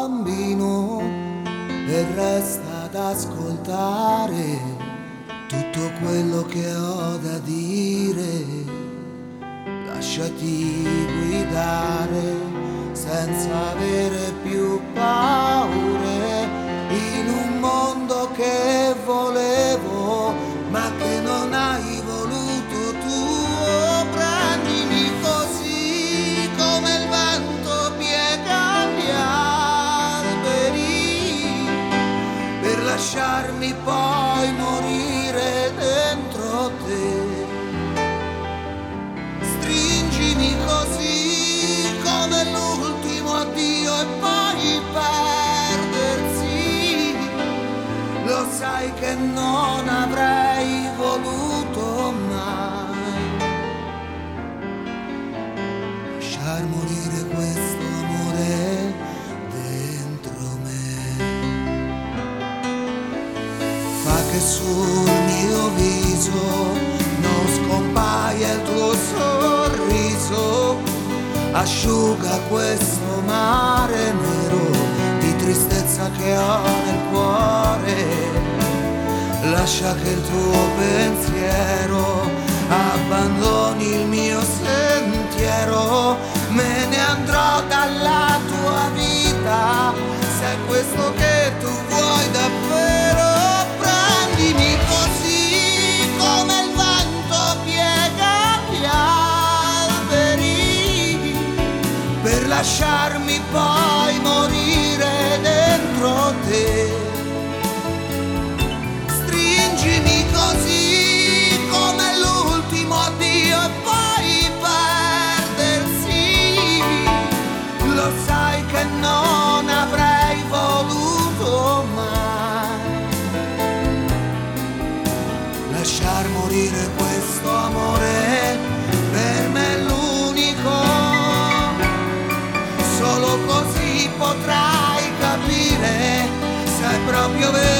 bambino e resta ad ascoltare tutto quello che ho da dire. Lasciati guidare senza avere più paure in un mondo che volevo ma che non hai voluto tu. Prendimi così come il vento piega gli alberi per lasciarmi poi morire dentro te. Stringimi così come l'ultimo addio e poi perdersi. Lo sai che non avrei voluto mai lasciar morire questo amore dentro me. Fa che sul mio viso non scompaia il tuo sorriso, asciuga questo mare nero di tristezza che ho nel cuore. Lascia che il tuo pensiero abbandoni il mio sentiero. Me ne andrò dalla tua vita se è questo che tu vuoi davvero. Prendimi così come il vento piega gli alberi per lasciarmi poi morire dentro te. Stringimi così come l'ultimo addio e poi perdersi. Lo sai che non avrei voluto mai lasciar morire questo amore. Per me è l'unico, solo così potrai capire se è proprio vero